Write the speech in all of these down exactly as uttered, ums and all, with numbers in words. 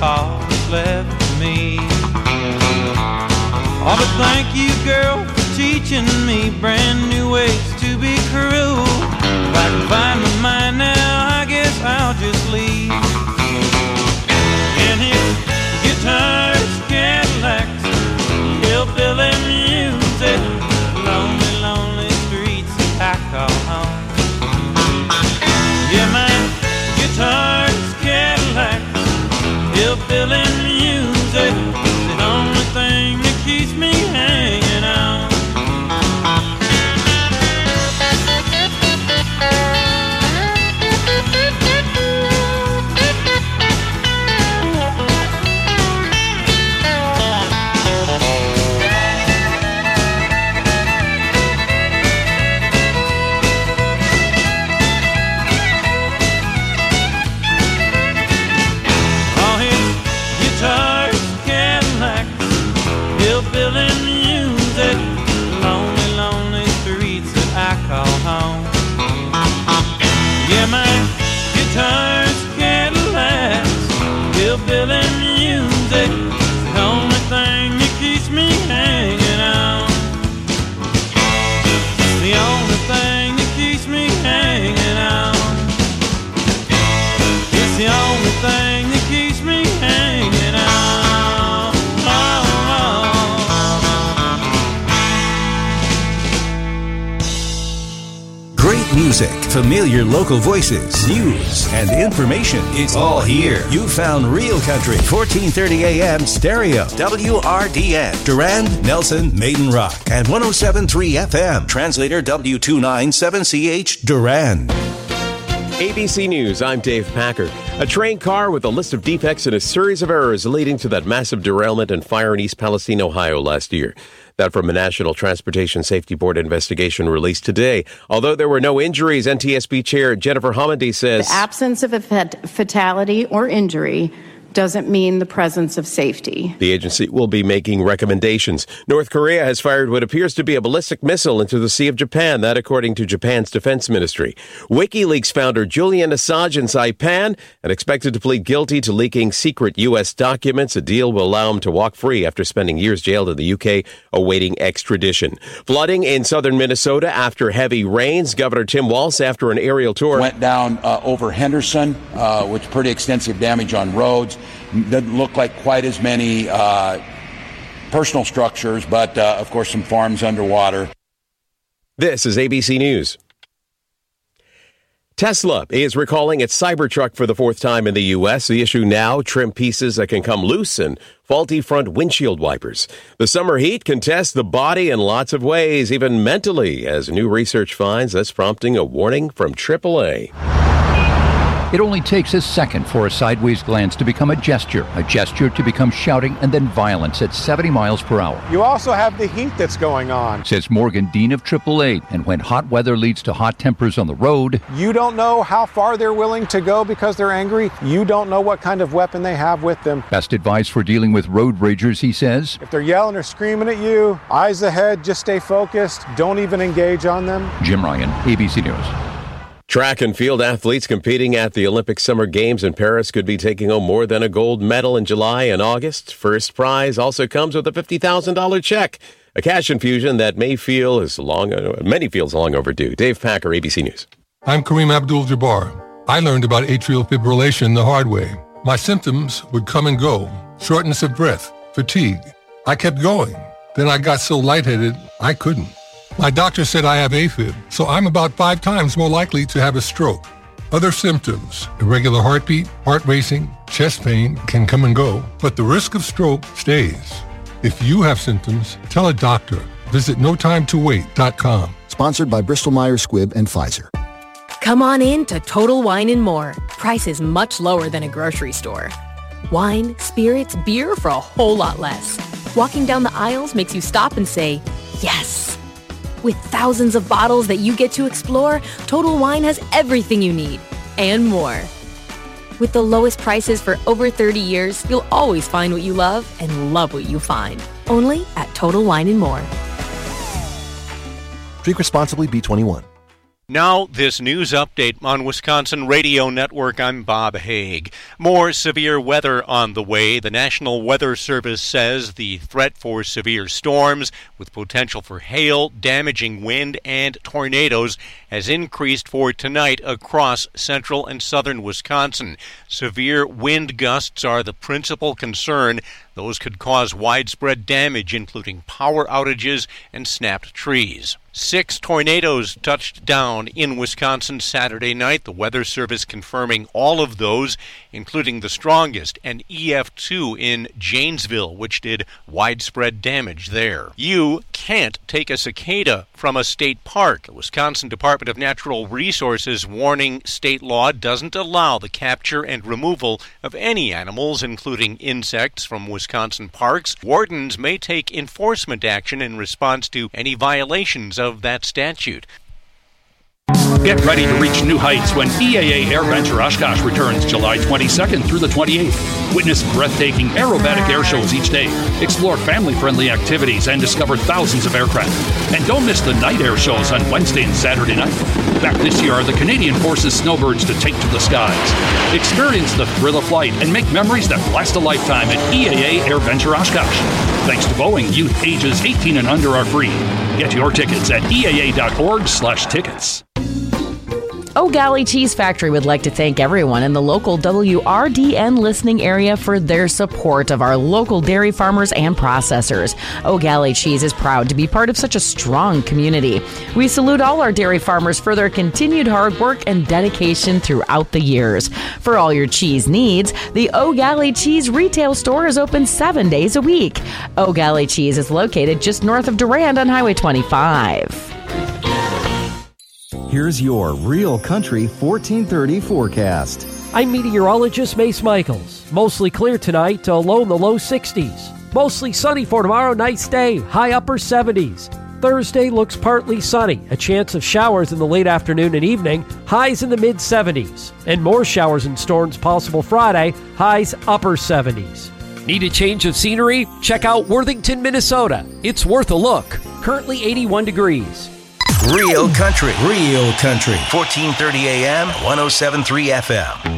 all that's left of me. Oh, but thank you, girl, for teaching me brand new ways to be cruel. If I can find my mind now, I guess I'll just leave. And his guitars, Cadillacs, hillbilly music, lonely, lonely streets I call home. Yeah, my guitars, Cadillacs, hillbilly music, the only thing that keeps me hanging on. Guitars, Cadillacs, hillbilly music, the only thing that keeps me hanging on. The only thing that keeps me hanging on. It's the only thing that keeps me hanging on. Oh, oh. Great music, familiar local voices, news, and information. It's all here. You found Real Country, fourteen thirty A M stereo, W R D N, Durand, Nelson, Maiden Rock, and one oh seven point three F M, translator W two ninety-seven C H, Durand. A B C News, I'm Dave Packer. A train car with a list of defects and a series of errors leading to that massive derailment and fire in East Palestine, Ohio last year. That from a National Transportation Safety Board investigation released today. Although there were no injuries, N T S B Chair Jennifer Homendy says the absence of a fat- fatality or injury doesn't mean the presence of safety. The agency will be making recommendations. North Korea has fired what appears to be a ballistic missile into the Sea of Japan, that according to Japan's defense ministry. WikiLeaks founder Julian Assange in Saipan and expected to plead guilty to leaking secret U S documents. A deal will allow him to walk free after spending years jailed in the U K awaiting extradition. Flooding in southern Minnesota after heavy rains. Governor Tim Walz, after an aerial tour, went down uh, over Henderson, uh, with pretty extensive damage on roads. Doesn't look like quite as many uh, personal structures, but uh, of course some farms underwater. This is A B C News. Tesla is recalling its Cybertruck for the fourth time in the U S. The issue now, trim pieces that can come loose and faulty front windshield wipers. The summer heat can test the body in lots of ways, even mentally, as new research finds. That's prompting a warning from triple A. It only takes a second for a sideways glance to become a gesture, a gesture to become shouting, and then violence at seventy miles per hour. You also have the heat that's going on, says Morgan Dean of triple A. And when hot weather leads to hot tempers on the road, you don't know how far they're willing to go because they're angry. You don't know what kind of weapon they have with them. Best advice for dealing with road ragers, he says. If they're yelling or screaming at you, eyes ahead, just stay focused. Don't even engage on them. Jim Ryan, A B C News. Track and field athletes competing at the Olympic Summer Games in Paris could be taking home more than a gold medal in July and August. First prize also comes with a fifty thousand dollars check, a cash infusion that may feel as long, many feels long overdue. Dave Packer, A B C News. I'm Kareem Abdul-Jabbar. I learned about atrial fibrillation the hard way. My symptoms would come and go: shortness of breath, fatigue. I kept going. Then I got so lightheaded, I couldn't. My doctor said I have AFib, so I'm about five times more likely to have a stroke. Other symptoms, irregular heartbeat, heart racing, chest pain can come and go, but the risk of stroke stays. If you have symptoms, tell a doctor. Visit no time to wait dot com. Sponsored by Bristol Myers Squibb and Pfizer. Come on in to Total Wine and More. Prices much lower than a grocery store. Wine, spirits, beer for a whole lot less. Walking down the aisles makes you stop and say, yes. With thousands of bottles that you get to explore, Total Wine has everything you need and more. With the lowest prices for over thirty years, you'll always find what you love and love what you find. Only at Total Wine and More. Drink responsibly, B twenty-one. Now, this news update on Wisconsin Radio Network. I'm Bob Haig. More severe weather on the way. The National Weather Service says the threat for severe storms with potential for hail, damaging wind, and tornadoes has increased for tonight across central and southern Wisconsin. Severe wind gusts are the principal concern. Those could cause widespread damage, including power outages and snapped trees. Six tornadoes touched down in Wisconsin Saturday night. The Weather Service confirming all of those, including the strongest, an E F two in Janesville, which did widespread damage there. You can't take a cicada from a state park. The Wisconsin Department of Natural Resources warning state law doesn't allow the capture and removal of any animals, including insects, from Wisconsin parks. Wardens may take enforcement action in response to any violations of that statute. Get ready to reach new heights when E A A AirVenture Oshkosh returns July twenty-second through the twenty-eighth. Witness breathtaking aerobatic air shows each day, explore family-friendly activities, and discover thousands of aircraft. And don't miss the night air shows on Wednesday and Saturday night. Back this year are the Canadian Forces Snowbirds to take to the skies. Experience the thrill of flight and make memories that last a lifetime at E A A AirVenture Oshkosh. Thanks to Boeing, youth ages eighteen and under are free. Get your tickets at E A A dot org slash tickets. O'Galley Cheese Factory would like to thank everyone in the local W R D N listening area for their support of our local dairy farmers and processors. O'Galley Cheese is proud to be part of such a strong community. We salute all our dairy farmers for their continued hard work and dedication throughout the years. For all your cheese needs, the O'Galley Cheese retail store is open seven days a week. O'Galley Cheese is located just north of Durand on Highway twenty-five. Here's your Real Country fourteen thirty forecast. I'm meteorologist Mace Michaels. Mostly clear tonight, a low in the low sixties. Mostly sunny for tomorrow, nice day, high upper seventies. Thursday looks partly sunny, a chance of showers in the late afternoon and evening, highs in the mid seventies. And more showers and storms possible Friday, highs upper seventies. Need a change of scenery? Check out Worthington, Minnesota. It's worth a look. Currently eighty-one degrees. Real Country, Real Country, fourteen thirty A M, one oh seven point three F M.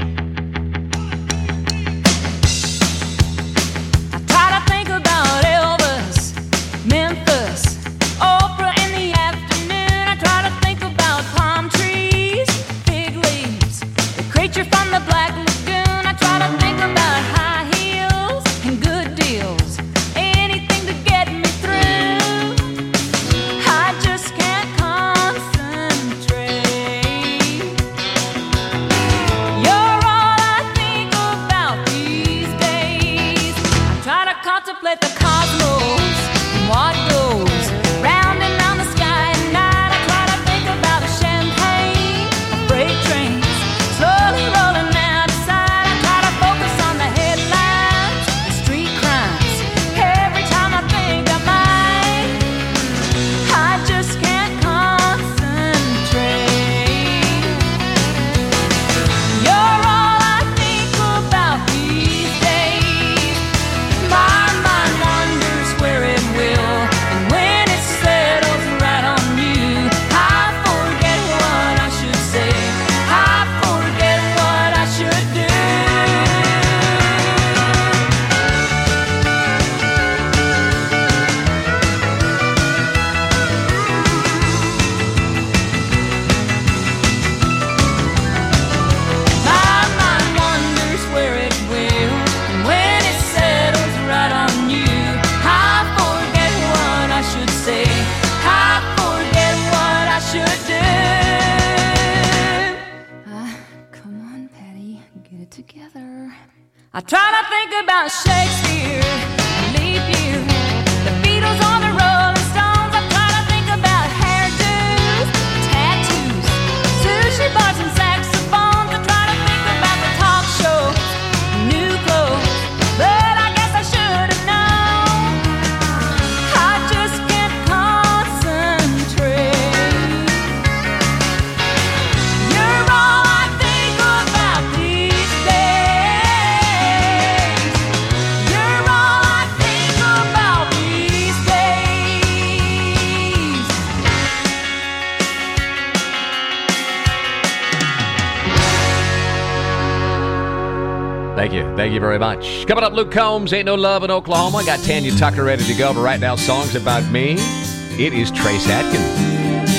I try to think about Shakespeare, leap year, the Beatles on the Rolling Stones. I try to think about hairdos, tattoos, sushi bars and saxophones. I try to think about the talk shows, new clothes, but I guess I should have known. I just can't concentrate. You're all I think about these days. You're all Thank you very much. Coming up, Luke Combs, Ain't No Love in Oklahoma. Got Tanya Tucker ready to go, but right now, Songs About Me. It is Trace Atkins.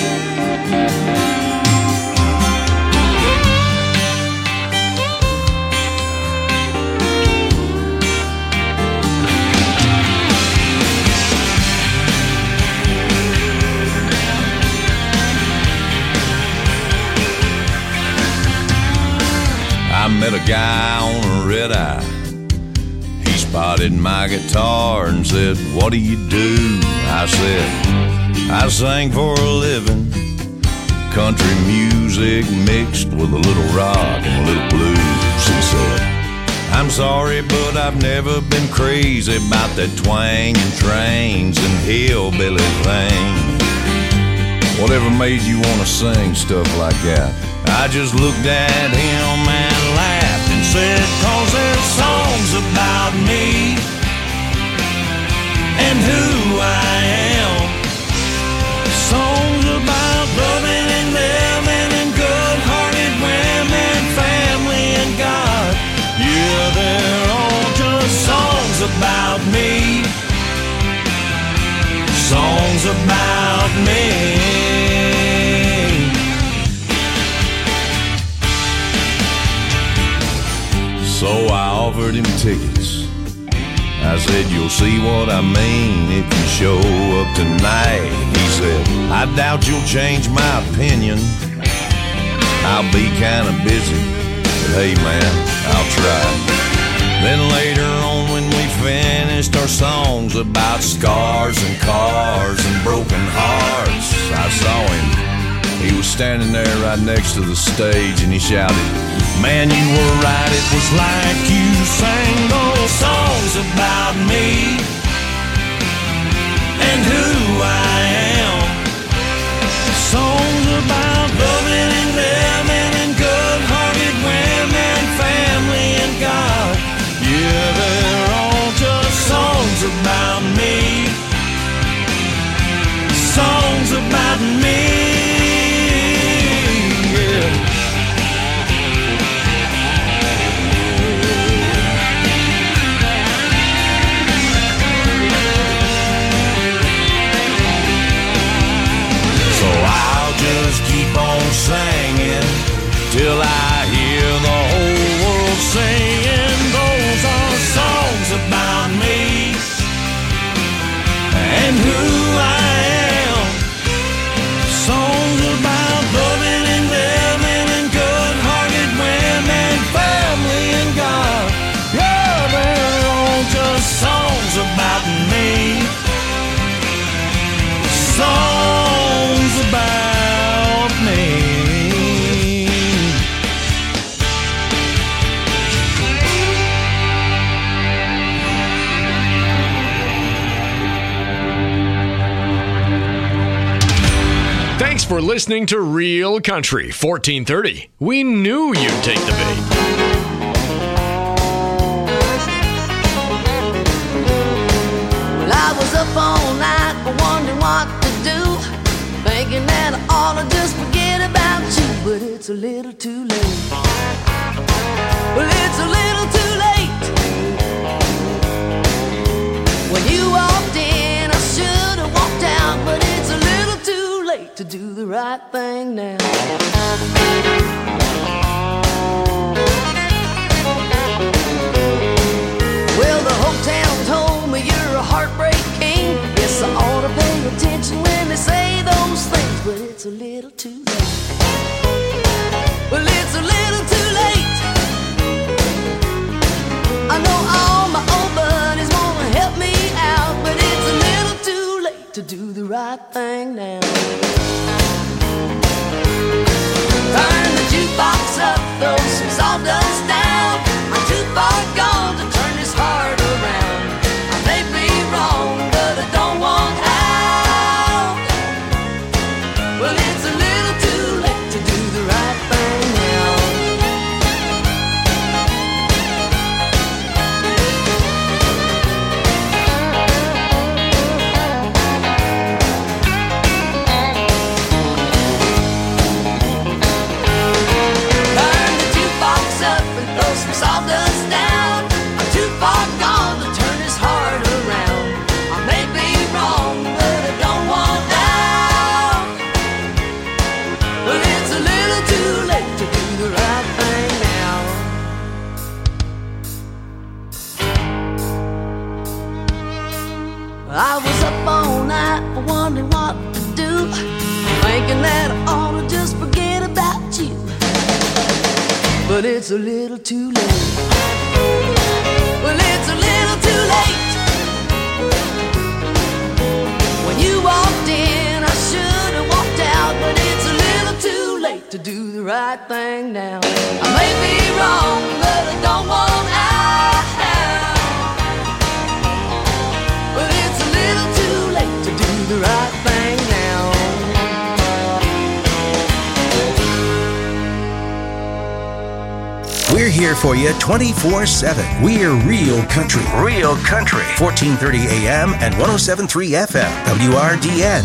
I met a guy on a red eye. He spotted my guitar and said, "What do you do?" I said, "I sing for a living. Country music mixed with a little rock and a little blues." He said, "I'm sorry, but I've never been crazy about that twang and trains and hillbilly thing. Whatever made you want to sing stuff like that?" I just looked at him and laughed and said, "'Cause there's songs about me and who I am. Songs about loving and living and good-hearted women, family and God. Yeah, they're all just songs about me. Songs about me." So I offered him tickets. I said, "You'll see what I mean if you show up tonight." He said, "I doubt you'll change my opinion. I'll be kind of busy, but hey man, I'll try." Then later on when we finished our songs about scars and cars and broken hearts, I saw him. He was standing there right next to the stage and he shouted, "Man, you were right, it was like you sang those songs about me and who I am. Songs about loving and living and good-hearted women, family and God. Yeah, they're all just songs about me. Songs about me." Just keep on singing till I hear the whole world singing. Those are songs about me and who I am. Songs about loving and living and good-hearted women, family and God. Yeah, they're all just songs about me. Songs about Thanks for listening to Real Country fourteen thirty. We knew you'd take the bait. Well, I was up all night wondering what to do, thinking that I ought to just forget about you, but it's a little too late. Well, it's a little too late. When you walked in, I should have walked out, but it's a little too late to do the right thing now. Well, the whole town told me you're a heartbreak king. Yes, I ought to pay attention when they say those things, but it's a little too late. Well, it's a little too late. I know all my old buddies wanna help me out, but it's a little too late to do the right thing now. Turn the jukebox up, throw some sawdust down. I'm too far gone to turn this heart around. I may be wrong, but I don't want out. Well, it's a little too late to do the right thing now. I was up all night wondering what to do, thinking that I ought to just forget about you. But it's a little too late. Well, it's a little too late. When you walked in, I should have walked out, but it's a little too late to do the right thing now. I may be wrong, but I don't want out. But it's a little too late to do the right thing now. We're here for you twenty-four seven. We're Real Country. Real Country. fourteen thirty A M and one oh seven point three F M. W R D N.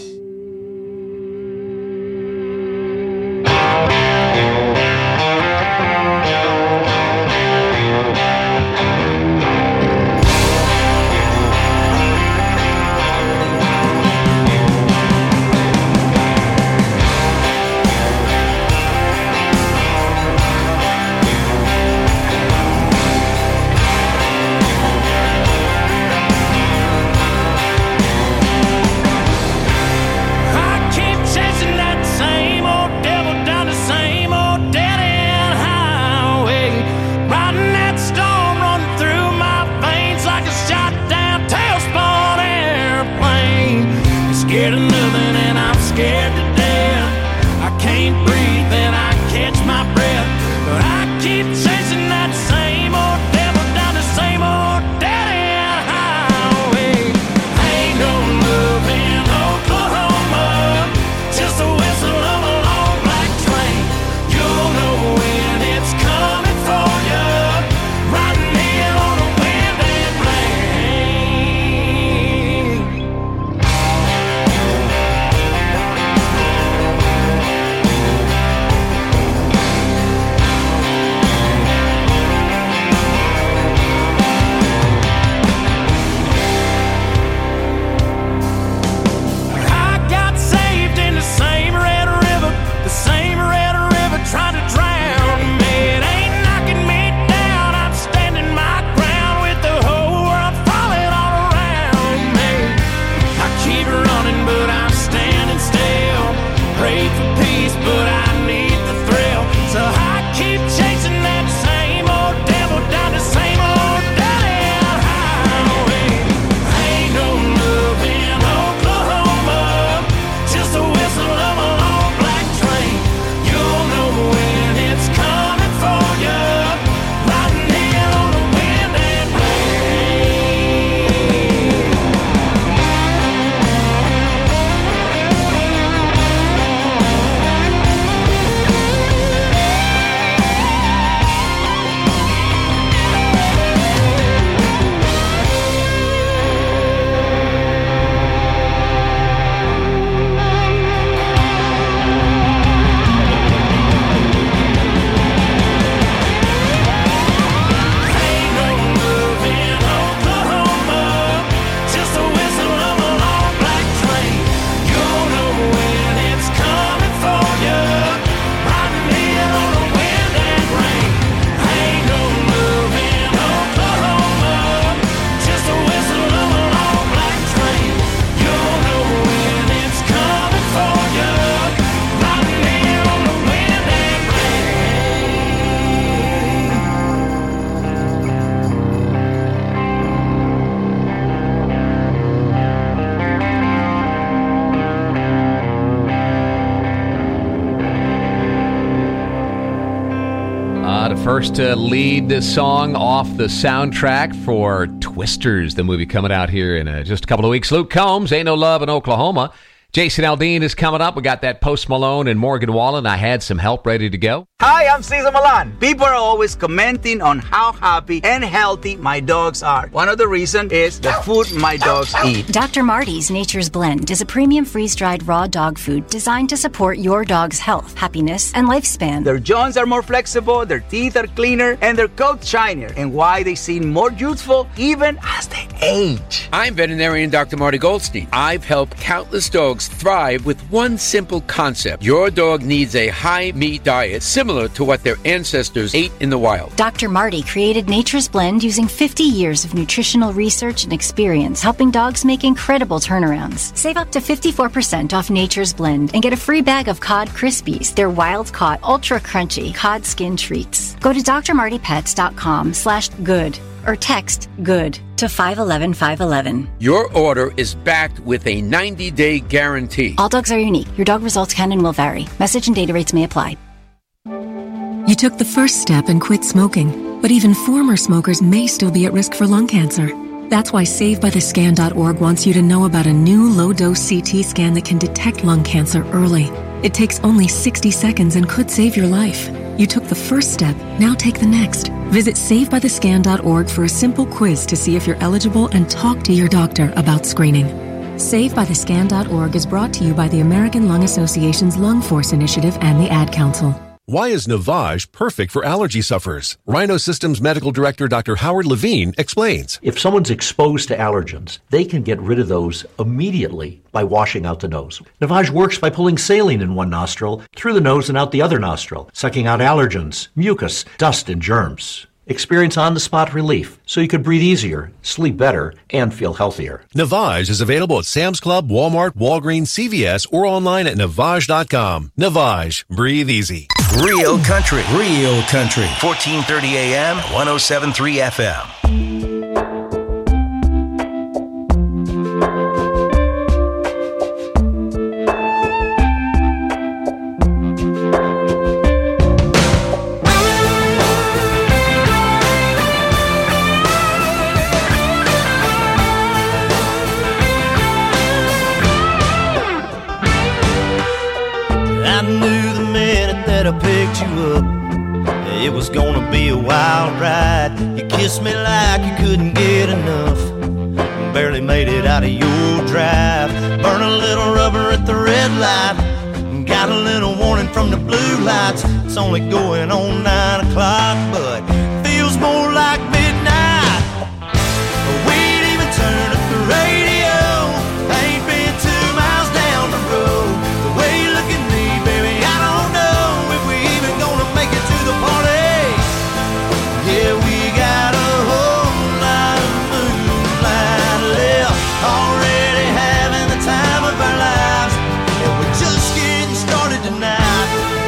First to lead this song off the soundtrack for Twisters, the movie coming out here in uh, just a couple of weeks. Luke Combs, Ain't No Love in Oklahoma. Jason Aldean is coming up. We got that Post Malone and Morgan Wallen. I had some help ready to go. Hi, I'm Cesar Milan. People are always commenting on how happy and healthy my dogs are. One of the reasons is the food my dogs eat. Doctor Marty's Nature's Blend is a premium freeze-dried raw dog food designed to support your dog's health, happiness, and lifespan. Their joints are more flexible, their teeth are cleaner, and their coats shinier, and why they seem more youthful even as they age. I'm veterinarian Doctor Marty Goldstein. I've helped countless dogs thrive with one simple concept. Your dog needs a high-meat diet similar to what their ancestors ate in the wild. Doctor Marty created Nature's Blend using fifty years of nutritional research and experience, helping dogs make incredible turnarounds. Save up to fifty-four percent off Nature's Blend and get a free bag of Cod Krispies, their wild-caught, ultra-crunchy cod skin treats. Go to d r marty pets dot com slash good or text GOOD to five one one five one one. Your order is backed with a ninety-day guarantee. All dogs are unique. Your dog results can and will vary. Message and data rates may apply. You took the first step and quit smoking, but even former smokers may still be at risk for lung cancer. That's why save by the scan dot org wants you to know about a new low-dose C T scan that can detect lung cancer early. It takes only sixty seconds and could save your life. You took the first step, now take the next. Visit save by the scan dot org for a simple quiz to see if you're eligible and talk to your doctor about screening. save by the scan dot org is brought to you by the American Lung Association's Lung Force Initiative and the Ad Council. Why is Navage perfect for allergy sufferers? Rhino Systems Medical Director Doctor Howard Levine explains. If someone's exposed to allergens, they can get rid of those immediately by washing out the nose. Navage works by pulling saline in one nostril, through the nose and out the other nostril, sucking out allergens, mucus, dust, and germs. Experience on-the-spot relief, so you could breathe easier, sleep better, and feel healthier. Navage is available at Sam's Club, Walmart, Walgreens, C V S, or online at navage dot com. Navage. Breathe easy. Real country. Real country. fourteen thirty A M, one oh seven point three F M. I picked you up, it was gonna be a wild ride. You kissed me like you couldn't get enough, barely made it out of your drive. Burn a little rubber at the red light, got a little warning from the blue lights. It's only going on nine o'clock, but feels more like midnight. We ain't even turned up the radio, ain't been two miles down the road. The way you look at me, baby, I don't know make it to the party. Yeah, we got a whole lot of moonlight left, already having the time of our lives, and we're just getting started tonight.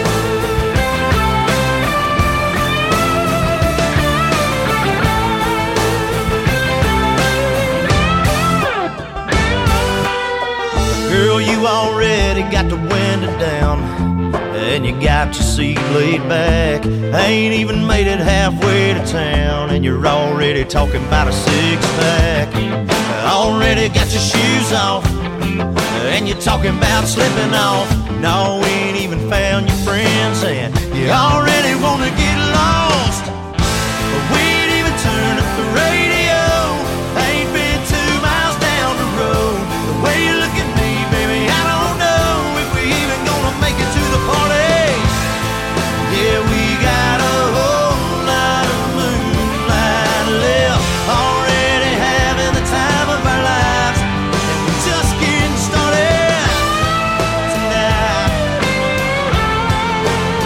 Girl, you already got the window down, and you got your seat laid back. Ain't even made it halfway to town, and you're already talking about a six-pack. Already got your shoes off, and you're talking about slipping off. No, we ain't even found your friends, and you already want to get lost. But we ain't even turned up the radio, ain't been two miles down the road. The way you look at me, baby, I don't know if we even gonna make it to the party. Yeah, we got a whole lot of moonlight left, already having the time of our lives, and we're just getting started tonight.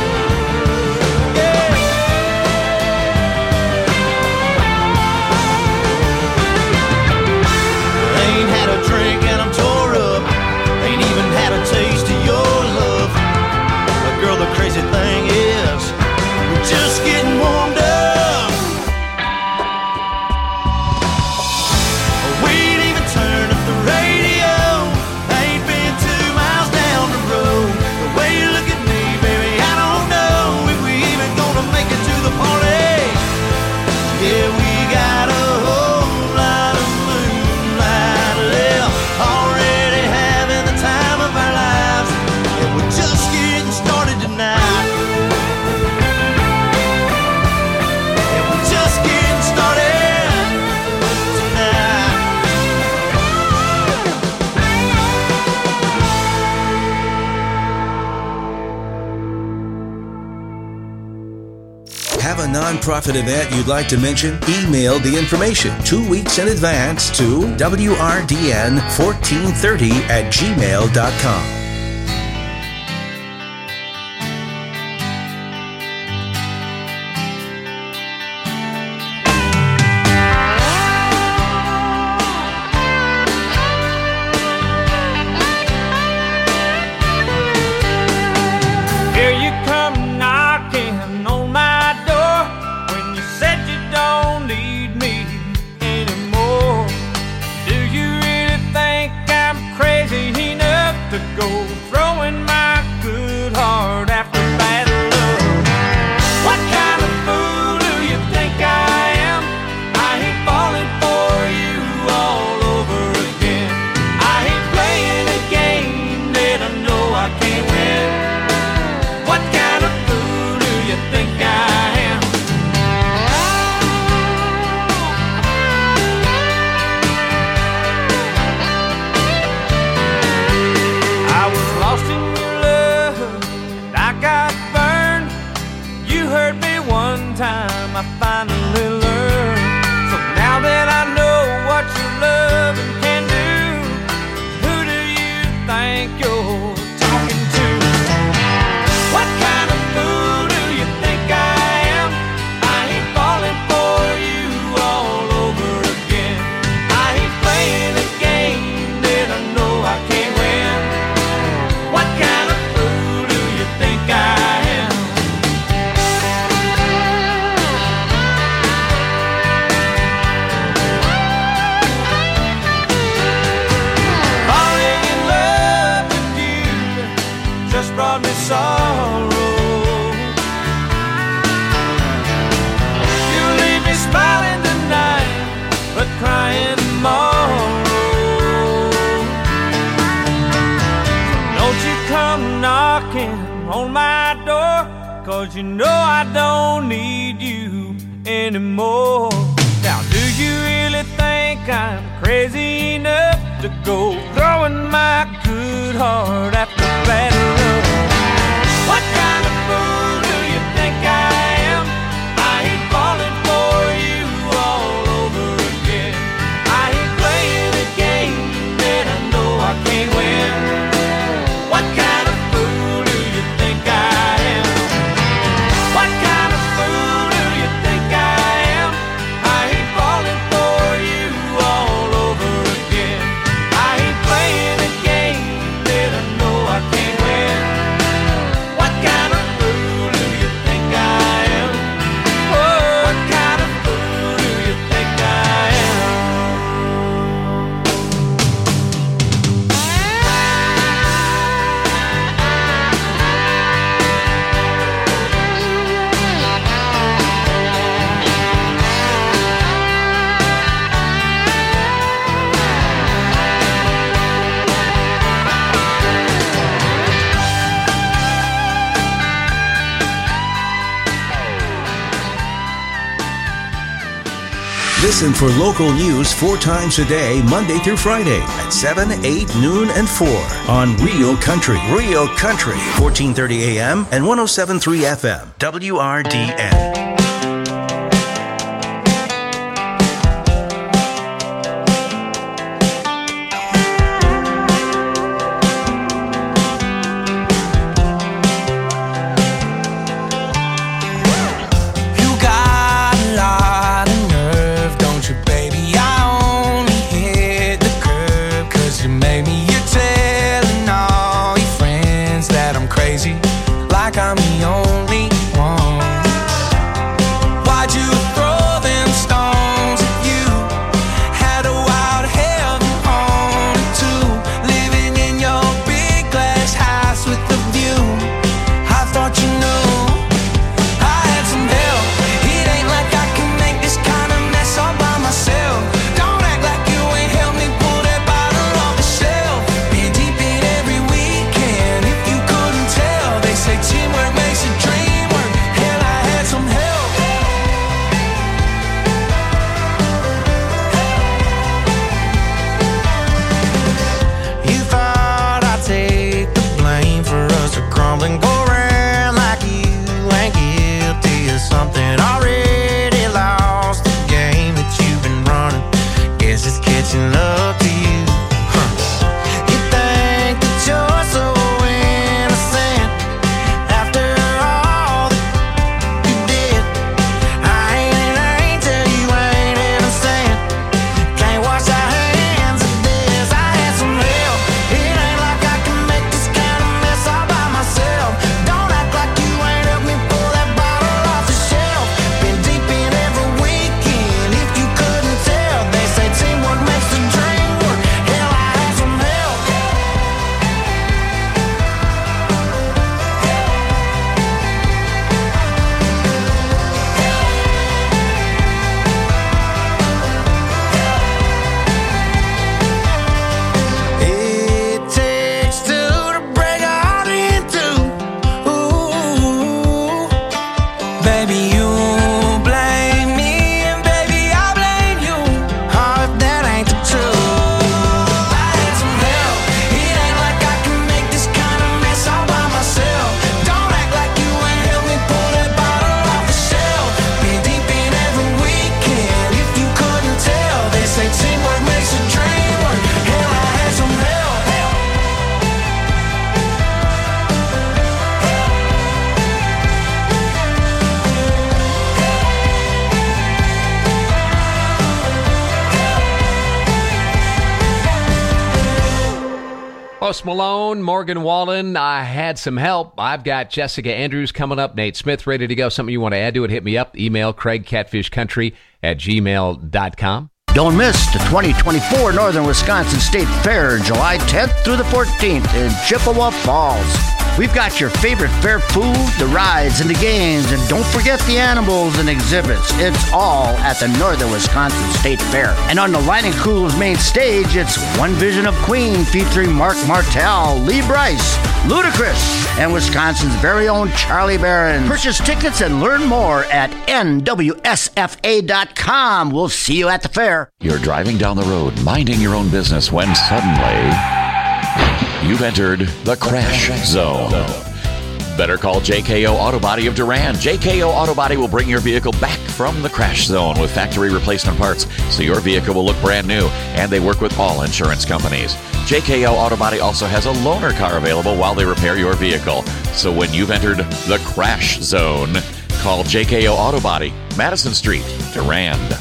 Yeah. nonprofit event you'd like to mention? Email the information two weeks in advance to W R D N fourteen thirty at gmail dot com. You know I don't need you anymore. Now do you really think I'm crazy enough to go throwing my good heart after bad love? What kind of fool do you think I am? I ain't falling for you all over again. I ain't playing a game that I know I can't win. What kind of fool do you think I am? What kind of fool do you think I am? I ain't falling for you all over again. I ain't playing a game that I know I can't win. What kind of fool do you think I am? Oh, what kind of fool do you think I am? Listen for local news four times a day, Monday through Friday at seven, eight, noon, and four on Real Country. Real Country, fourteen thirty A M and one oh seven point three F M, W R D N. Like I'm the only one. pushing love to you. Huh. You think that you're so innocent after all that you did. I ain't an angel, you ain't innocent. Can't wash our hands of this. I had some help. It ain't like I can make this kind of mess all by myself. Don't act like you ain't helped me pull that bottle off the shelf. Been deep in every weekend, if you couldn't tell. They say teamwork makes the dream work. Hell, I had some help. It takes two to break a heart in two. Ooh, baby, you blame me, and baby, I blame you. Oh, if that ain't the truth. I had some help. It ain't like I can make this kind of mess all by myself. Don't act like you ain't helped me pull that bottle off the shelf. Been deep in every weekend, if you couldn't tell. They say teamwork makes a dream work. Hell, I had some help. Post Malone, Morgan Wallen, I had some help. I've got Jessica Andrews coming up, Nate Smith ready to go. Something you want to add to it, hit me up. Email Craig Catfish Country at gmail dot com. Don't miss the twenty twenty-four Northern Wisconsin State Fair, July tenth through the fourteenth in Chippewa Falls. We've got your favorite fair food, the rides, and the games, and don't forget the animals and exhibits. It's all at the Northern Wisconsin State Fair. And on the Lining Cool's main stage, it's One Vision of Queen featuring Mark Martel, Lee Brice, Ludacris, and Wisconsin's very own Charlie Barron. Purchase tickets and learn more at N W S F A dot com. We'll see you at the fair. You're driving down the road, minding your own business, when suddenly you've entered the crash zone. Better call J K O Auto Body of Durand. J K O Auto Body will bring your vehicle back from the crash zone with factory replacement parts, so your vehicle will look brand new, and they work with all insurance companies. J K O Auto Body also has a loaner car available while they repair your vehicle. So when you've entered the crash zone, call J K O Auto Body, Madison Street, Durand.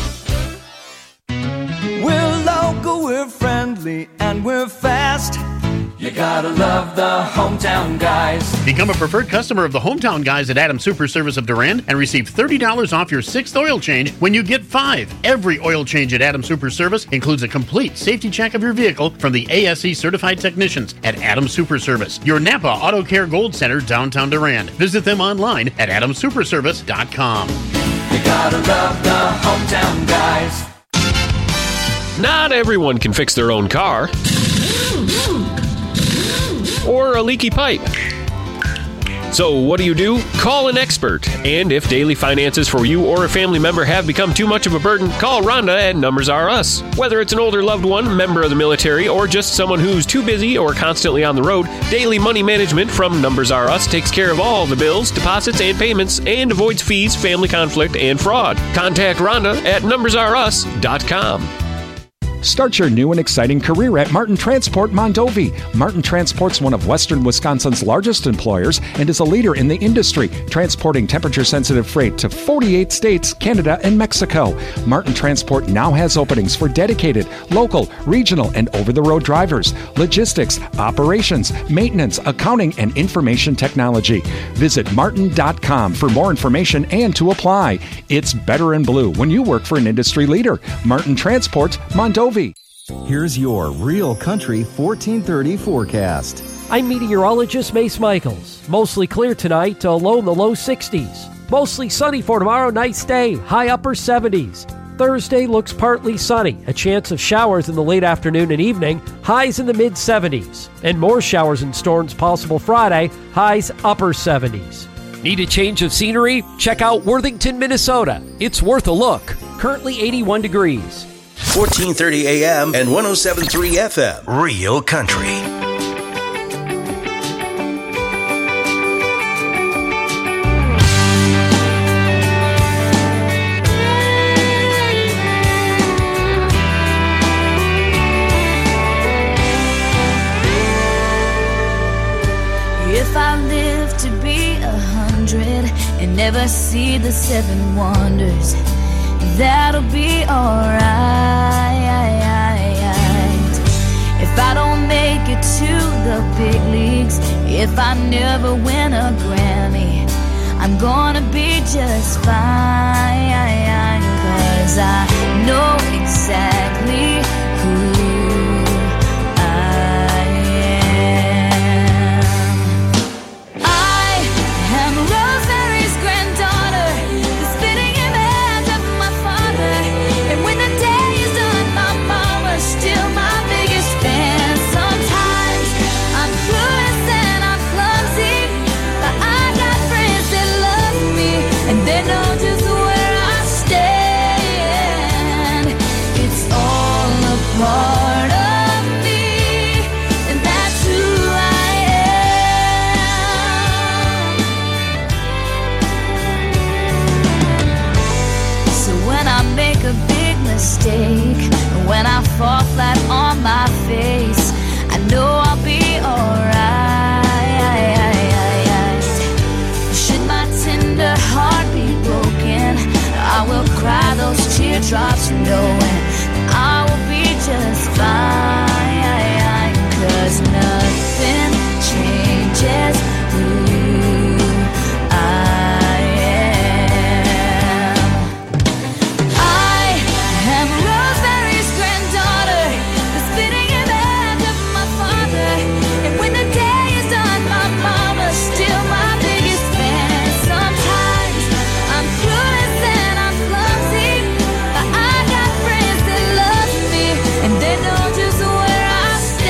We're local, we're friendly, and we're fast. You gotta love the hometown guys. Become a preferred customer of the hometown guys at Adams Super Service of Durand and receive thirty dollars off your sixth oil change when you get five. Every oil change at Adams Super Service includes a complete safety check of your vehicle from the A S E certified technicians at Adams Super Service, your Napa Auto Care Gold Center, downtown Durand. Visit them online at adams super service dot com. You gotta love the hometown guys. Not everyone can fix their own car or a leaky pipe. So what do you do? Call an expert. And if daily finances for you or a family member have become too much of a burden, call Rhonda at Numbers R Us. Whether it's an older loved one, member of the military, or just someone who's too busy or constantly on the road, Daily Money Management from Numbers R Us takes care of all the bills, deposits, and payments and avoids fees, family conflict, and fraud. Contact Rhonda at numbers r us dot com. Start your new and exciting career at Martin Transport Mondovi. Martin Transport's one of Western Wisconsin's largest employers and is a leader in the industry, transporting temperature-sensitive freight to forty-eight states, Canada, and Mexico. Martin Transport now has openings for dedicated, local, regional, and over-the-road drivers, logistics, operations, maintenance, accounting, and information technology. Visit martin dot com for more information and to apply. It's better in blue when you work for an industry leader. Martin Transport Mondovi. Here's your Real Country fourteen thirty forecast. I'm meteorologist Mace Michaels. Mostly clear tonight to low in the low sixties. Mostly sunny for tomorrow, nice day, high upper seventies. Thursday looks partly sunny, a chance of showers in the late afternoon and evening, highs in the mid seventies. And more showers and storms possible Friday, highs upper seventies. Need a change of scenery? Check out Worthington, Minnesota. It's worth a look. Currently eighty-one degrees. fourteen thirty A M and one oh seven point three F M. Real Country. and never see the seven wonders, that'll be alright. If I don't make it to the big leagues, if I never win a Grammy, I'm gonna be just fine, 'cause I know exactly who I am. I am Rosemary's granddaughter, the spitting image of my father, and when the day is done, my mama's still my biggest fan. Sometimes I'm clueless and I'm clumsy, but I got friends that love me, and they know just where I stand. It's all a part of me, and that's who I am. So when I make a big mistake, when I fall flat on my face, I know I'll be alright. Should my tender heart be broken, I will cry those teardrops knowing I will be just fine, 'cause nothing changes who I am. I am Rosemary's granddaughter, the spitting image of my father, and when the day is done, my mama's still my biggest fan. Sometimes I'm clueless and I'm clumsy, but I got friends that love me, and they know just where I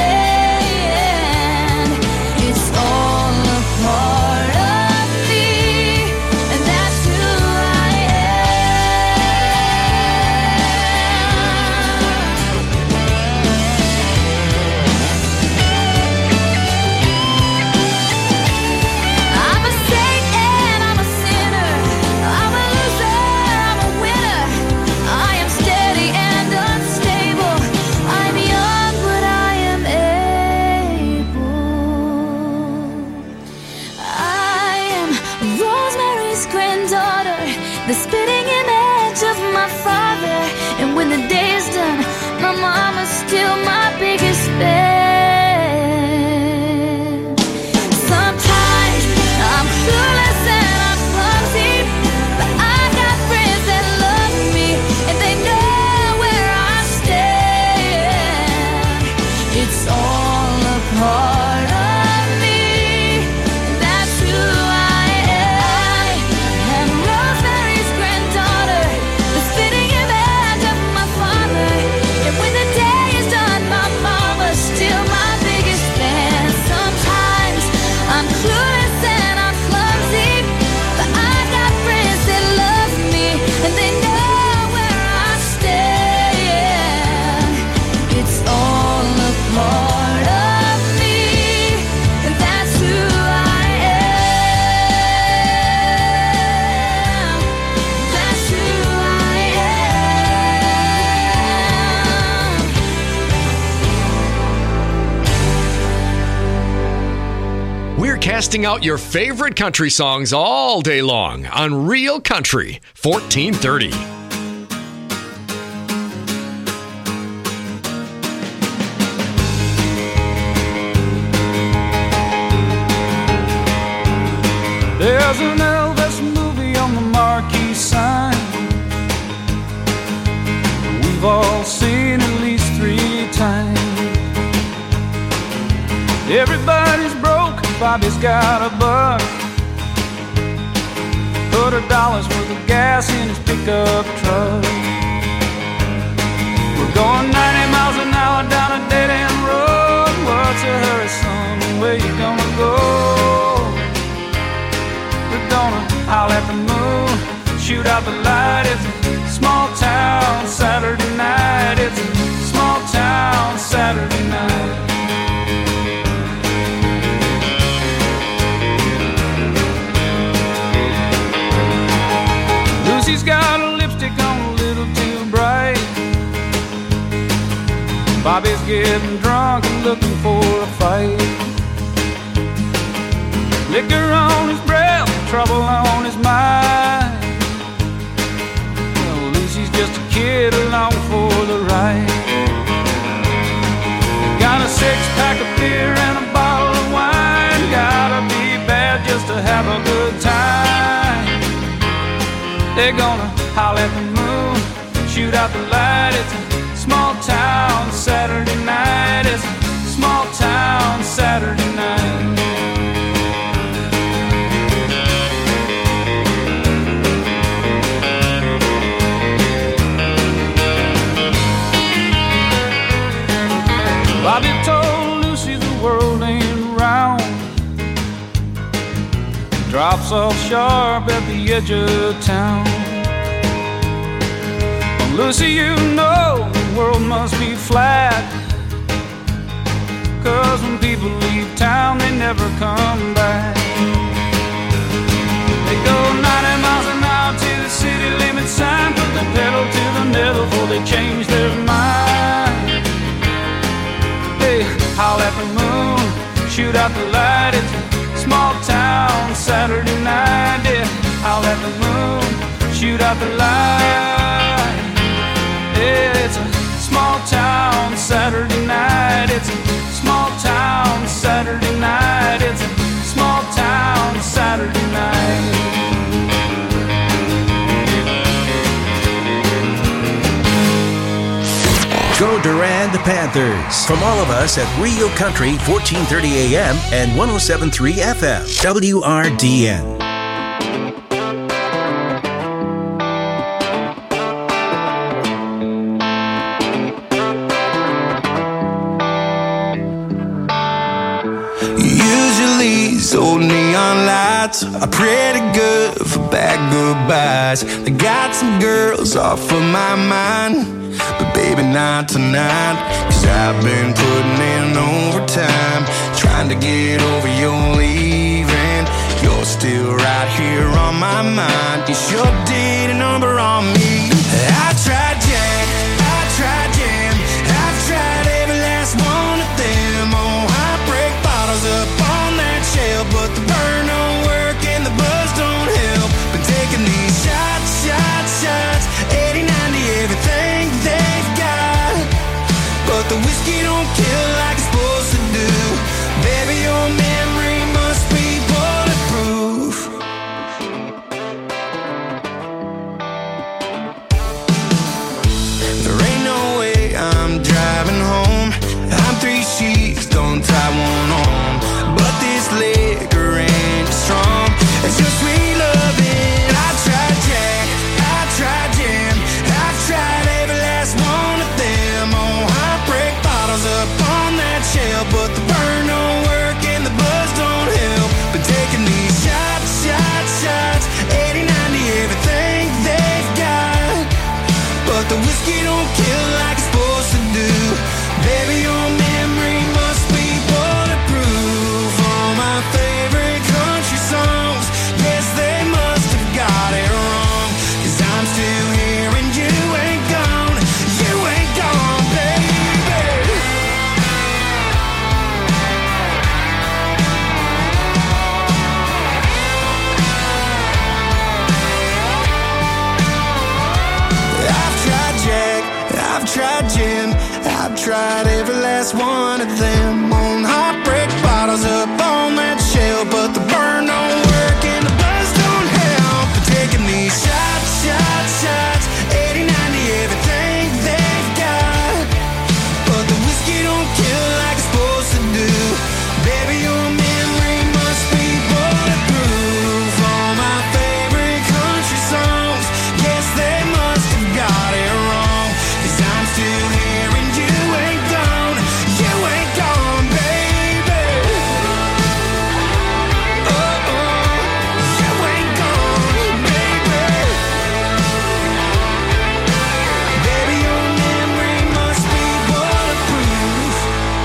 stand. It's all a part of me, and that's who I I'm a saint and I'm a sinner. I'm a loser, I'm a winner. I am steady and unstable. I'm young, but I am able. I am Rosemary's granddaughter, the spitting image of my father, and when the day is done, my mama's still my biggest fan. Sometimes I'm clueless and I'm clumsy, but I got friends that love me, and they know where I stand. It's all a part of me, and that's who I am. I'm Rosemary's granddaughter, the spitting image of my father, and when the day is done, my mama's still my biggest fan. Sometimes I'm clueless and I'm clumsy, but I got friends that love me, and they know where I stand. It's all a part of me, and that's who I am. That's who I am. We're casting out your favorite country songs all day long on Real Country fourteen thirty. There's an Elvis movie on the marquee sign. We've all seen at least three times. Everybody's broke, Bobby's got a buck. Put a dollar's worth of gas in his pickup truck. We're going ninety miles an hour down a dead-end road. What's a hurry, son? Where you gonna go? We're gonna howl at the moon, shoot out the light. It's a small town Saturday night. It's a small town Saturday night. Lucy's got a lipstick on a little too bright. Bobby's getting drunk and looking for a fight. Liquor on his breath, trouble on his mind. Well, Lucy's just a kid along for the ride. Got a six-pack of beer and a bottle of wine. Gotta be bad just to have a good time. They're gonna holler at the moon, shoot out the light. It's a small town Saturday night. It's a small town Saturday night. Bobby told Lucy the world ain't round. Drops off sharp at the edge of town. Well, Lucy, you know the world must be flat, 'cause when people leave town they never come back. They go ninety miles an hour to the city limit sign, put the pedal to the metal before they change their mind. Hey, howl at the moon, shoot out the light. It's a small town Saturday night. Yeah, howl at the moon, shoot out the light. Yeah, it's a small town Saturday night. It's a small town Saturday night. It's a small town Saturday night. Go Durand Panthers. From all of us at Real Country, fourteen thirty A M and one oh seven point three F M, W R D N. Usually these old neon lights are pretty good for bad goodbyes. They got some girls off of my mind, but baby not tonight. 'Cause I've been putting in overtime, trying to get over your leaving. You're still right here on my mind. You sure did a number on me. I tried Jack, I tried Jim, I've tried every last one of them. Oh, heartbreak bottles up on that shelf, but the burn don't work and the buzz don't help. Been taking these shots, shots, shots, eighty, ninety, everything they've got, but the whiskey don't kill like it's supposed to do. Baby, your memory must be bulletproof. There ain't no way I'm driving home. I'm three sheets, don't tie one on, but this liquor ain't strong. It's your sweet loving. I tried Jack, I tried Jim, I've tried every last one of them. Oh, heartbreak bottles up on that shelf, but the burn don't work and the buzz don't help. But taking these shots, shots, shots, eighty, ninety, everything they've got, but the whiskey don't kill like it's supposed to do. Baby, your memory must be bulletproof. All my favorite country songs, yes, they must have got it wrong. 'Cause I'm still here and you ain't gone, you ain't gone, baby. I've tried Jack, I've tried Jim, I've tried every last one of them. On heartbreak bottles up on that shelf, but the burn don't work and the buzz don't help. But taking these shots, shots, shots, eighty, ninety, everything they've got, but the whiskey don't kill like it's supposed to do. Baby, your memory must be bulletproof. All my favorite country songs, yes, they must have got it wrong. 'Cause I'm still here and you ain't gone, you ain't gone, baby. Oh, oh, you ain't gone, baby. Baby, your memory must be bulletproof.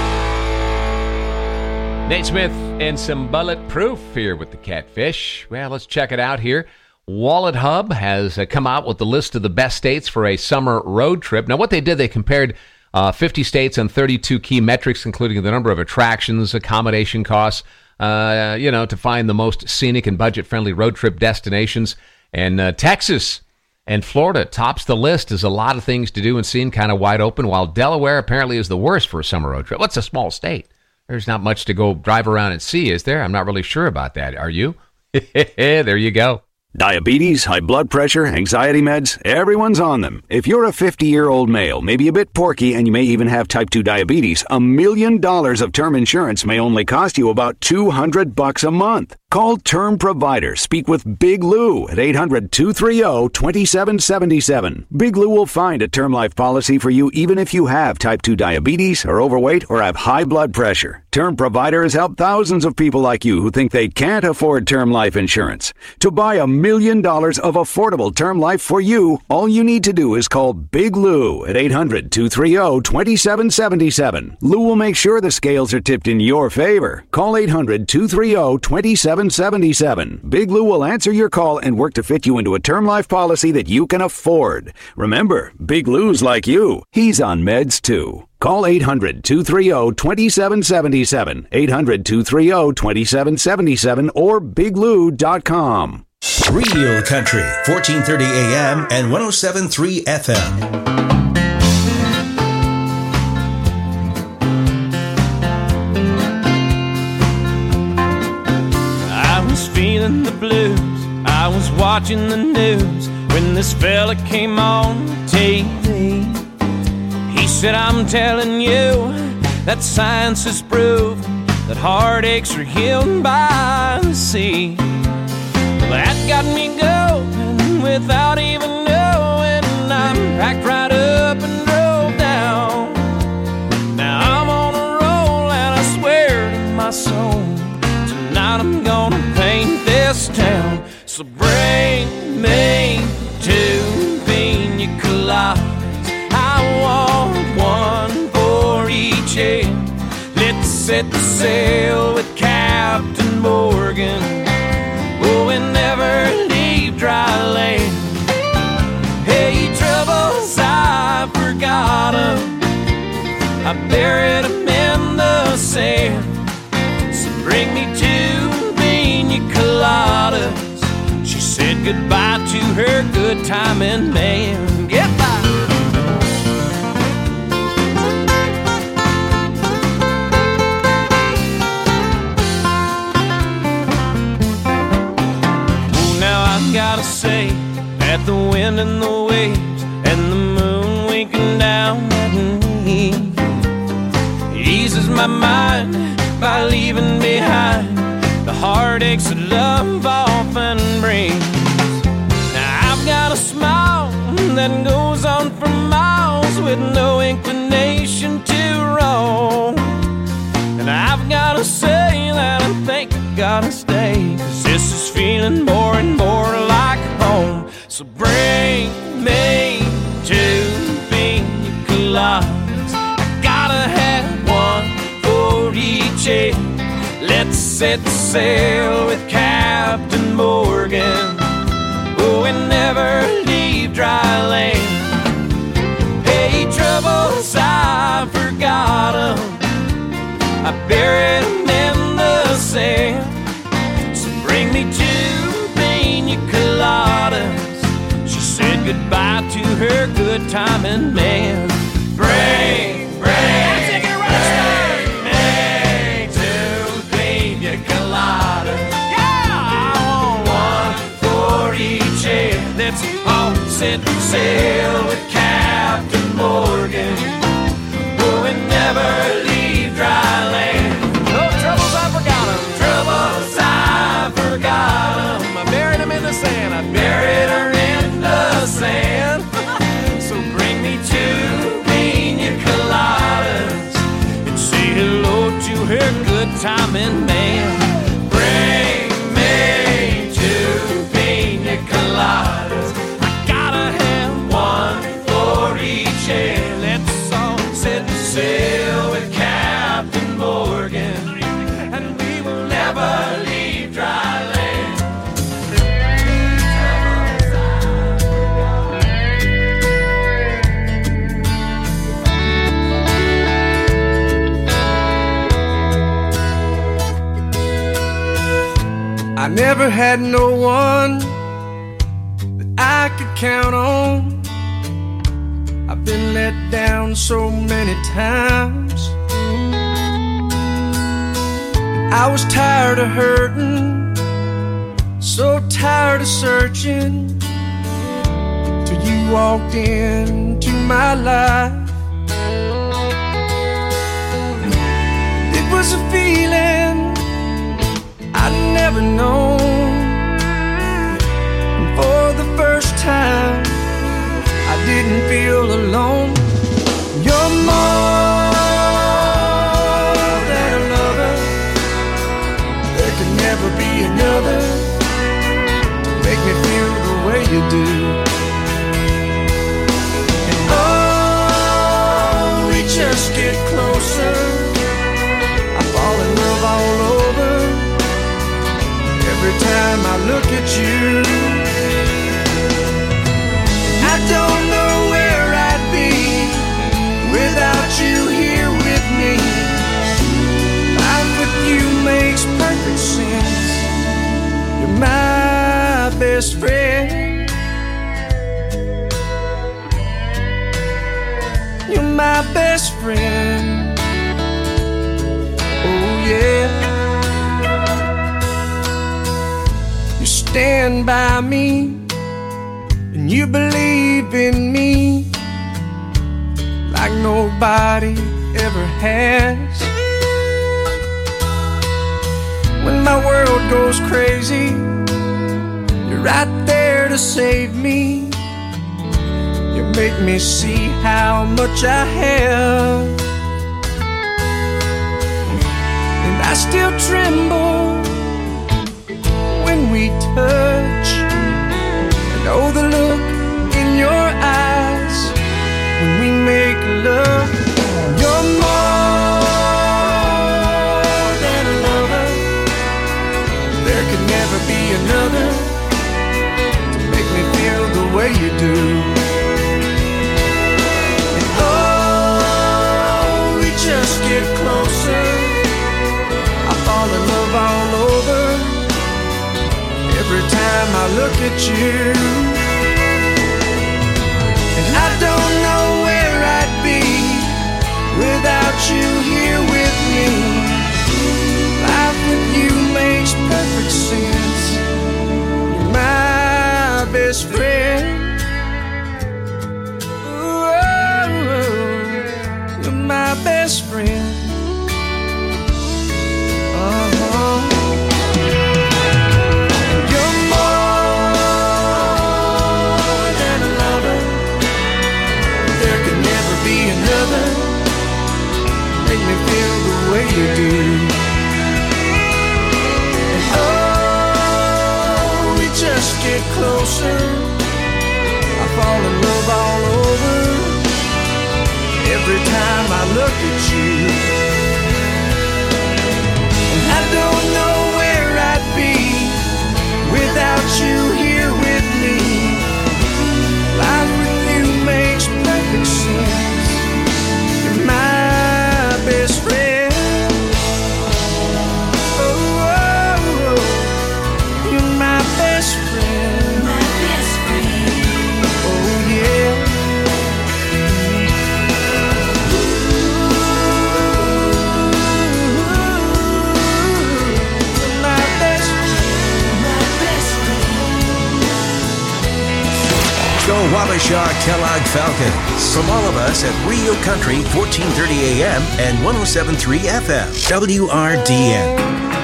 Nate Smith and some Bulletproof here with the Catfish. Well, let's check it out here. Wallet Hub has uh, come out with the list of the best states for a summer road trip. Now, what they did, they compared uh, fifty states and thirty-two key metrics, including the number of attractions, accommodation costs, uh, you know, to find the most scenic and budget-friendly road trip destinations. And uh, Texas and Florida tops the list. There's a lot of things to do and see and kind of wide open, while Delaware apparently is the worst for a summer road trip. What's a small state? There's not much to go drive around and see, is there? I'm not really sure about that. Are you? There you go. Diabetes, high blood pressure, anxiety meds, everyone's on them. If you're a fifty-year-old male, maybe a bit porky, and you may even have type two diabetes, a million dollars of term insurance may only cost you about two hundred bucks a month. Call Term Provider. Speak with Big Lou at eight hundred, two three zero, two seven seven seven. Big Lou will find a term life policy for you even if you have type two diabetes, are overweight, or have high blood pressure. Term Provider has helped thousands of people like you who think they can't afford term life insurance. To buy a million dollars of affordable term life for you, all you need to do is call Big Lou at eight hundred, two three zero, two seven seven seven. Lou will make sure the scales are tipped in your favor. Call eight hundred, two three zero, two seven seven seven. Big Lou will answer your call and work to fit you into a term life policy that you can afford. Remember, Big Lou's like you. He's on meds too. Call eight hundred, two three zero, two seven seven seven, eight hundred, two three zero, two seven seven seven, or big lou dot com. Real Country, fourteen thirty A M and one oh seven point three F M. Feeling the blues, I was watching the news when this fella came on T V. He said, I'm telling you that science has proven that heartaches are healed by the sea. Well, that got me going without even knowing. I packed right up and drove down. Now I'm on a roll and I swear to my soul, tonight I'm gonna paint this town. So bring me two pina coladas. I want one for each head. Let's set the sail with Captain Morgan. Oh, and never leave dry land. Hey, troubles, I forgot 'em. I buried 'em in the sand. So bring me two pina coladas. She said goodbye to her good timing man. Goodbye. Oh, now I've gotta say that the wind and the waves and the moon winking down at me eases my mind by leaving behind the heartaches that love often brings. Now I've got a smile that goes on for miles with no inclination to roam. And I've got to say that I think I gotta stay, 'cause this is feeling more and more like home. So bring me two pina coladas. I gotta have one for each head. Let's set sail with Captain Morgan. Oh, and never leave dry land. Hey, troubles, I forgot 'em. I buried 'em in the sand. So bring me two pina coladas. She said goodbye to her good timing man. Bring, bring, take it right. Let's all set sail with Captain Morgan. Oh, and never leave dry land. No troubles, I forgot 'em. Troubles, I forgot 'em. I buried 'em in the sand. I buried her in the sand. So bring me two pina coladas and say hello to her good timing man. Bring me two pina coladas. Let's all set sail with Captain Morgan, and we will never leave dry land. never had no one that I could count on. I've been let down so many times. I was tired of hurting, so tired of searching, till you walked into my life. It was a feeling I'd never known, and for the first time I didn't feel alone. You're more than a lover. There could never be another to make me feel the way you do. And oh, we just get closer, I fall in love all over every time I look at you. I don't know where I'd be without you here with me. Life with you makes perfect sense. You're my best friend. You're my best friend. Oh yeah. You stand by me and you believe in me like nobody ever has. When my world goes crazy, you're right there to save me. You make me see how much I have, and I still tremble when we touch. I know the look in your eyes when we make love. You're more than a lover. There could never be another to make me feel the way you do. And oh, we just get closer, I fall in love all over every time I look at you. And I don't know where I'd be without you here with me. Life with you makes perfect sense. You're my best friend. Ooh, you're my best friend. Uh-huh. Make me feel the way you do. And oh, we just get closer, I fall in love all over every time I look at you. And I don't know where I'd be without you here with me. Life with you makes perfect sense. You're my best friend. Oh, oh, oh. You're my best friend. My best friend. Oh yeah. You're my best friend. My best friend. Go Wabasha Kellogg Falcons. From all of us at Rio Country, fourteen thirty A M and one oh seven point three F M, W R D N.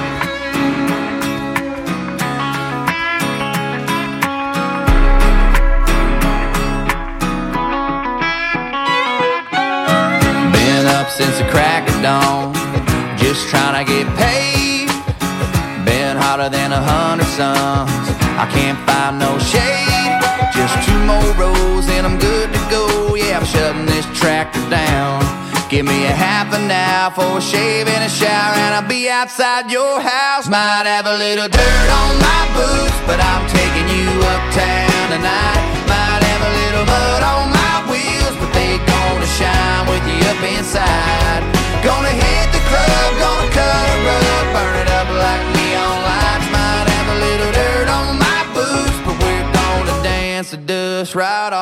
Been up since the crack of dawn, just trying to get paid. Been hotter than a hundred suns, I can't find no shade. Just two more rows and I'm good to go. Yeah, I'm shutting this tractor down. Give me a half an hour for a shave and a shower, and I'll be outside your house. Might have a little dirt on my boots, but I'm taking you uptown tonight. Might have a little mud on my wheels, but they gonna shine with you up inside. Gonna hit the club, gonna cut a rug, burn it up like neon lights. Might have a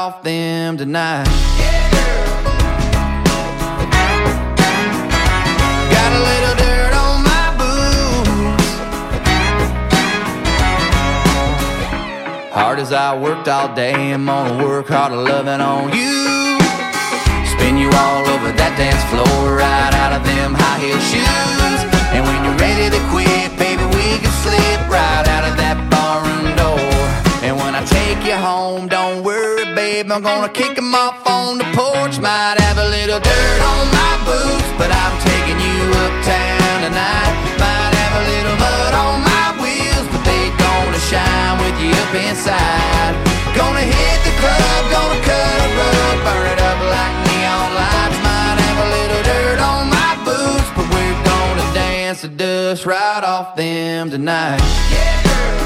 off them tonight. Got a little dirt on my boots. Hard as I worked all day, I'm gonna work harder loving on you. Spin you all over that dance floor, right out of them high heel shoes. And when you're ready to quit, baby, we can slip right out of that barroom door. And when I take you home, don't worry, babe, I'm gonna kick them off on the porch. Might have a little dirt on my boots, but I'm taking you uptown tonight. Might have a little mud on my wheels, but they gonna shine with you up inside. Gonna hit the club, gonna cut a rug, burn it up like neon lights. Might have a little dirt on my boots, but we're gonna dance the dust right off them tonight. Yeah, girl.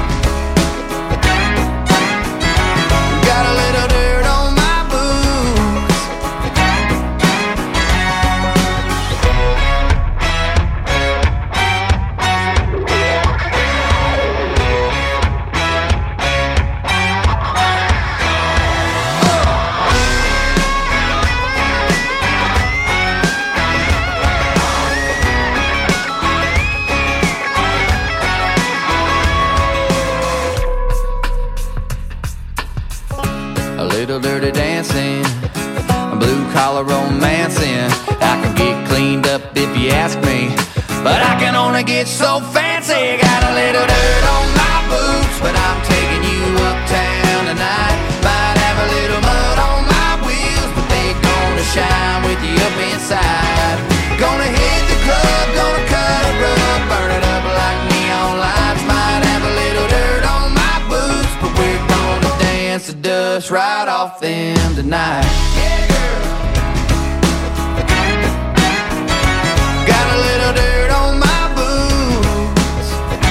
Got a little dirt on my boots. Little dirty dancing, blue collar romancing. I can get cleaned up if you ask me, but I can only get so fancy. Got a little dirt on my boots, but I'm taking you uptown tonight. Might have a little mud on my wheels, but they gonna shine with you up inside. Gonna hit the club, gonna cut a rug, burn it up like neon lights. Might have a little dirt on my boots, but we're gonna dance the dust right off them tonight. Yeah, girl. Got a little dirt on my boots.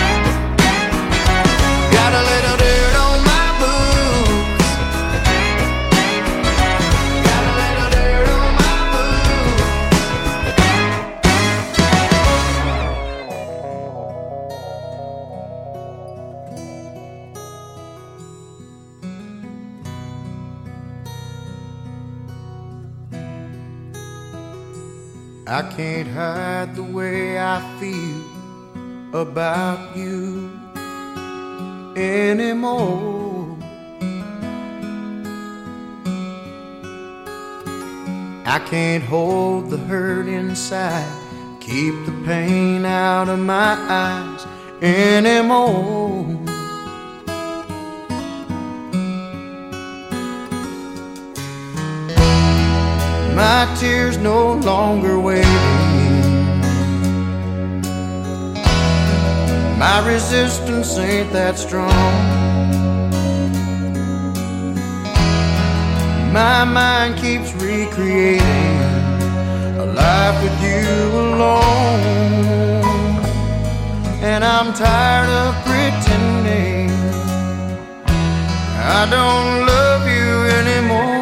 Got a little dirt on my boots. Got a little dirt on my I can't hide the way I feel about you anymore. I can't hold the hurt inside, keep the pain out of my eyes anymore. My tears no longer waiting. My resistance ain't that strong. My mind keeps recreating a life with you alone. And I'm tired of pretending I don't love you anymore.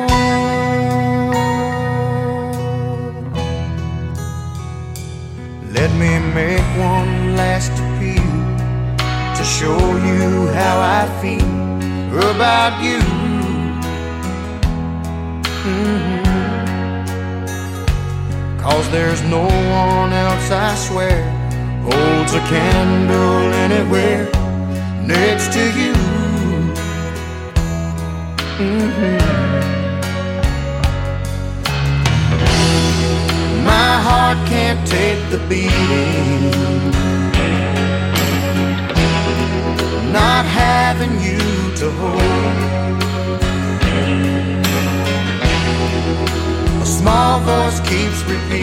Let me make one last appeal to show you how I feel about you. Mm-hmm. Cause there's no one else, I swear, holds a candle anywhere next to you. Mm-hmm. My heart can't take the beating, not having you to hold. A small voice keeps repeating